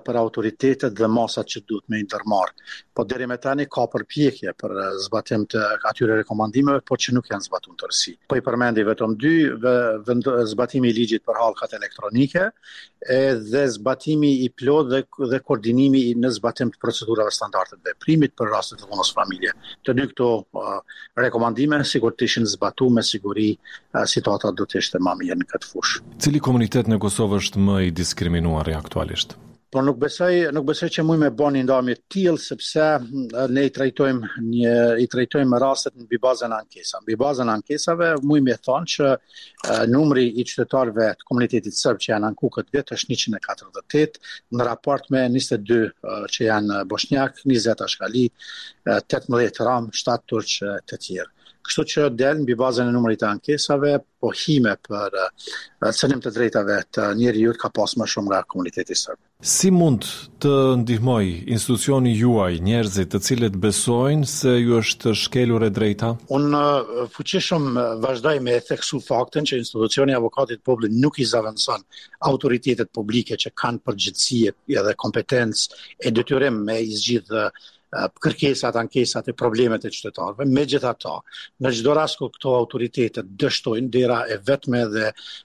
për autoritetet dhe masat që duhet me ndërmarrë. Po deri me tani ka përpjekje për zbatim të atyre rekomandimeve, por që nuk janë zbatuar në tërësi. Po i përmendi vetëm dy, zbatimi i ligjit për hallkat elektronike dhe zbatimi i plot dhe koordinimi në zbatim të procedurave standarde të veprimit për rastet të dhunës familje. Të dy këto rekomandime sigur të ishin zbatuar me siguri situata do të ishte më mirë në këtë fushë. Cili komunitet në Kosovë është më i diskriminuar aktualisht? Por nuk besoj që mund me bën një ndarje të tillë sepse ne i trajtojmë rastet në bazën e ankesave. Mbi bazën e ankesave mund me thonë që numri i qytetarëve të komunitetit serb që janë anku këtë vit është 148 në raport me 22 që janë bosnjak, 20 ashkali, 18 ram, 7 turq të tjerë. Kështu që del mbi bazën e numrit të ankesave, pohime për cënim të drejtave të njerëzit ka pas më shumë nga komuniteti serb. Si mund të ndihmoj institucioni juaj njerëzit të cilët besojnë se ju është shkelur e drejta? Unë fuqishëm vazhdoj me theksu faktin që institucioni avokatit publik nuk i zaventson autoritetet publike që kanë përgjegjësi dhe kompetencë e detyrim me i zgjidhë kërkesat, ankesat e problemet e qytetarëve. Megjithatë, në çdo rast ku këto autoritetet dështojnë dera e vetme dhe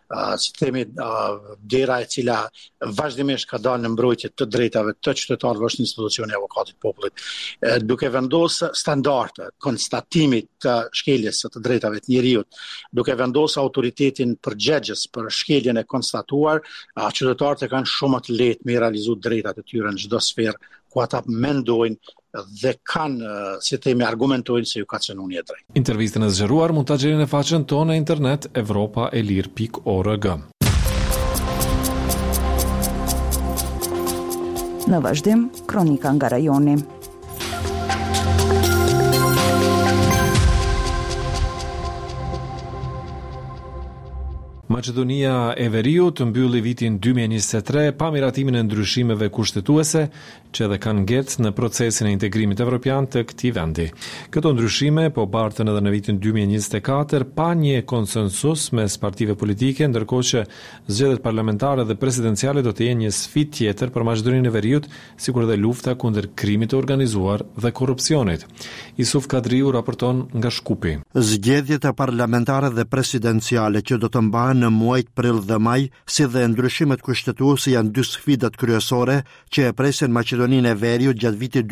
dera e cila vazhdimisht ka dalë në mbrojtje të drejtave të qytetarëve është institucioni avokatit popullit, duke vendosur standarde konstatimit të shkeljes së të drejtave të njerëzit, duke vendosur autoritetin përgjegjës për shkeljen e konstatuar, qytetarët kanë shumë më të lehtë me realizuar drejtat e tyre në çdo sferë ku ata mendojnë dhe kanë, si themi, argumentojnë se ju ka cënuar një drejt. Intervistën e zgjeruar mund ta gjeni në faqen tonë në internet evropaelir.org. Në vazhdim, kronika nga rajoni. Maqedonia e Veriut mbylli vitin 2023 pa miratimin e ndryshimeve kushtetuese që edhe kanë ngecë në procesin e integrimit evropian të këtij vendi. Këto ndryshime po bartën edhe në vitin 2024 pa një konsensus mes partive politike, ndërkohë që zgjedhjet parlamentare dhe presidenciale do të jenë një sfidë tjetër për Maqedoninë e Veriut, sikur edhe lufta kundër krimit të organizuar dhe korrupsionit. Isuf Kadriu raporton nga Shkupi. Zgjedhjet parlamentare dhe presidenciale që do të mbahen në muajt prill dhe maj, si dhe ndryshimet kushtetuese janë dy sfidat kryesore që e presin Maqedoninë e Veriut gjatë vitit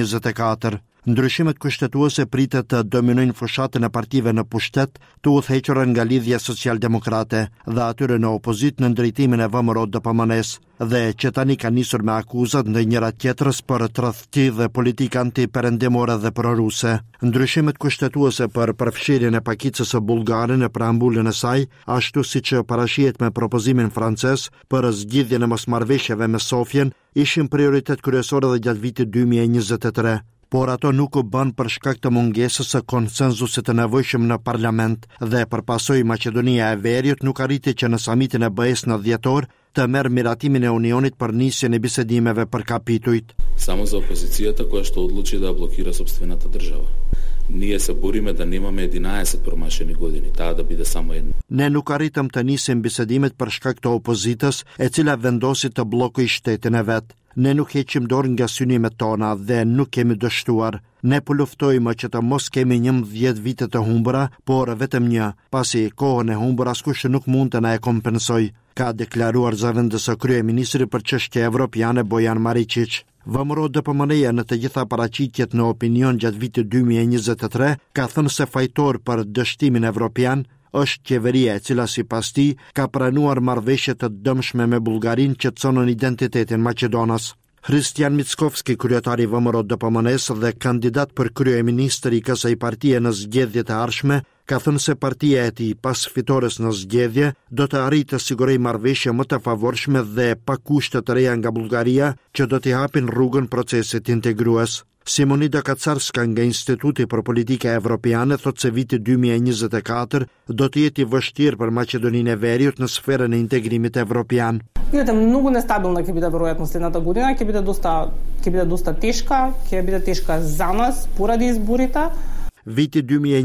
2024. Ndryshimet kushtetuese pritet të dominojnë fushatën e partive në pushtet, të udhëhequra nga lidhja social-demokrate dhe atyre në opozit në ndrejtimin e VMRO DPMNE-s, dhe që tani ka nisur me akuzat ndaj njëra tjetrës për tradhti dhe politikë antiperëndimore dhe proruse. Ndryshimet kushtetuese për përfshirjen e pakicës së bullgare në preambulën e saj, ashtu siç parashihet me propozimin francez për zgjidhjen e mosmarrëveshjeve me Sofjen, ishin prioritet kryesor edhe gjatë vitit 2023. Por ato nuk u bën për shkak të mungesës së konsenzusit të nevojshëm në parlament dhe përpasoj Maqedonia e Veriut nuk arriti që në samitin e BE-s në dhjetor të merr miratimin e Unionit për nisjen e bisedimeve për kapitujt. Само за опозицията, koja што одлучи да блокира сопствената држава. Ние се бориме да немаме 11 промашени години, таа да биде само една. Ne nuk arritëm të nisim bisedimet për shkak të opozitës, e cila vendosi të bllokojë shtetin e vet. Ne nuk heqim dorë nga synimet tona dhe nuk kemi dështuar. Ne po luftojmë që të mos kemi 11 vite të humbura, por vetëm një, pasi kohën e humbur askush nuk mund të na e kompensoj, ka deklaruar zëvendësë kryeministri për çështje evropiane Bojan Maričić. VMRO DPMNE në të gjitha paraqitjet në opinion gjatë vitit 2023 ka thënë se fajtor për dështimin evropian është qeveria e cila sipas tij ka pranuar marrëveshje të dëmshme me Bullgarinë që çonën identitetin maqedonas. Hristijan Mickovski, kryetari i VMRO DPMNE-s dhe kandidat për kryeministër i kësaj partie në zgjedhjet e ardhshme, ka thënë se partia e tij pas fitores në zgjedhje do të arrijë të sigurojë marrëveshje më të favorshme dhe pa kushte të reja nga Bullgaria që do t'i hapin rrugën procesit integrues. Simonida Kacarska nga Instituti për Politika Evropiane thot se viti 2024 do të jetë i vështirë për Maqedoninë e Veriut në сферën e integrimit evropian. Видите, много нестабилна ќе биде веројатно следната година, ќе биде доста тешка, ќе биде тешка за нас поради изборите. Viti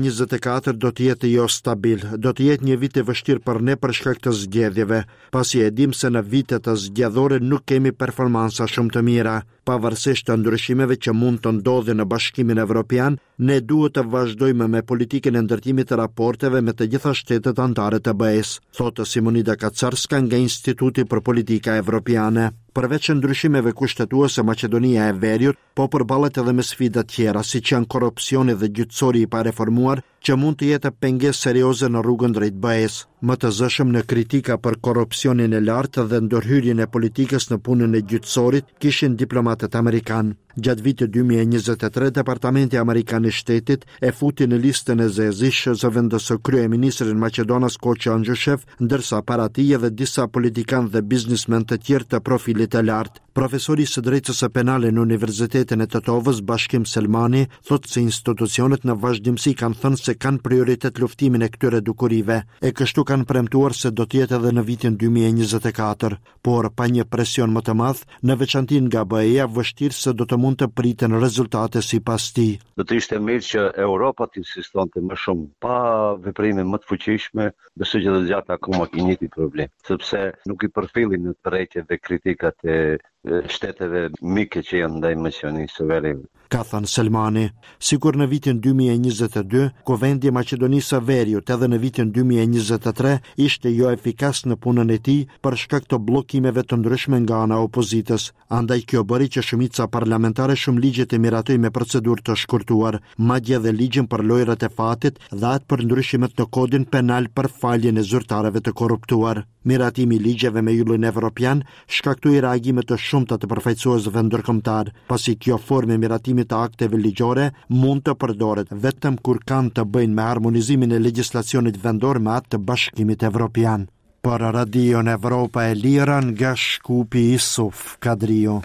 2024 do të jetë jo stabil, do të jetë një vit i vështirë për ne për shkak të zgjedhjeve, pasi e dim se në vitet zgjedhore nuk kemi performansa shumë të mira. Pavarësisht të ndryshimeve që mund të ndodhin në Bashkimin Evropian, ne duhet të vazhdojmë me politikën e ndërtimit të raporteve me të gjitha shtetet anëtare të BE-s, thotë Simonida Kacarska nga Instituti për Politika Evropiane. Përveç ndryshimeve kushtetuese, Maqedonia e Veriut po përballet edhe me sfida tjera, siç janë korrupsioni dhe gjyqësori i pareformuar, që mund të jetë pengesë serioze në rrugën drejt BE-s. Më të zëshëm në kritika për korrupsionin e lartë dhe ndërhyrjen e politikës në punën e gjyqësorit kishin diplomatët amerikanë. Gjatë vitit 2023, Departamenti Amerikan i Shtetit e futi në listën e zezishë zëvendës së kryeministrin Maqedonas Qoçi Anxhushev, ndërsa para tij edhe disa politikanë dhe biznesmen të tjerë të profilit të lartë. Profesori së drejtës së penale në Universitetin e Tetovës, Bashkim Selmani, thotë se institucionet në vazhdimsi kanë thënë se kanë prioritet luftimin e këtyre dukurive, e kështu kanë premtuar se do të jetë edhe në vitin 2024, por pa një presion më të madh, në veçanti nga BE-ja, vështirë se do të mund të priten rezultate sipas tij. Do të ishte mirë që Europa të insistonte më shumë pa veprime më të fuqishme, besoj që do të gjatë akoma i njëjti problem, sepse nuk i përfillin në tërheqjet dhe kritikat e shteteve mike që janë ndaj Maqedonisë së Veriut. Ka thënë Selmani, sikur në vitin 2022, Kuvendi i Maqedonisë së Veriut edhe në vitin 2023 ishte jo efikas në punën e tij për shkak të bllokimeve të ndryshme nga ana e opozitës. Andaj kjo bëri që shumica parlamentare shumë ligje të miratoj me procedurë të shkurtuar, madje edhe ligjin për lojrat e fatit dhe atë për ndryshimet në kodin penal për faljen e zyrtarëve të korruptuar. Miratimi i ligjeve me yllin evropian shkaktoi reagime të shumta të përfaqësuesve ndërkombëtar, pasi kjo formë e miratimit të akteve ligjore mund të përdoret vetëm kur kanë të bëjnë me harmonizimin e legjislacionit vendor me atë të Bashkimit Evropian. Për Radion Evropa e Lira nga Shkupi Isuf Kadrio.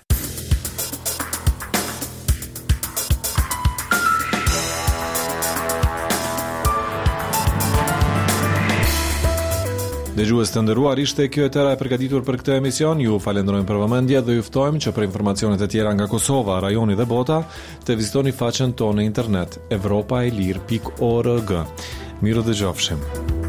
Dëgjues të nderuar, ishte kjo e tëra e përgatitur për këtë emision. Ju falenderojmë për vëmendje dhe ju ftojmë që për informacionet e tjera nga Kosova, rajoni dhe bota, të vizitoni faqen tonë në internet evropaelir.org. Mirë dëgjofshim.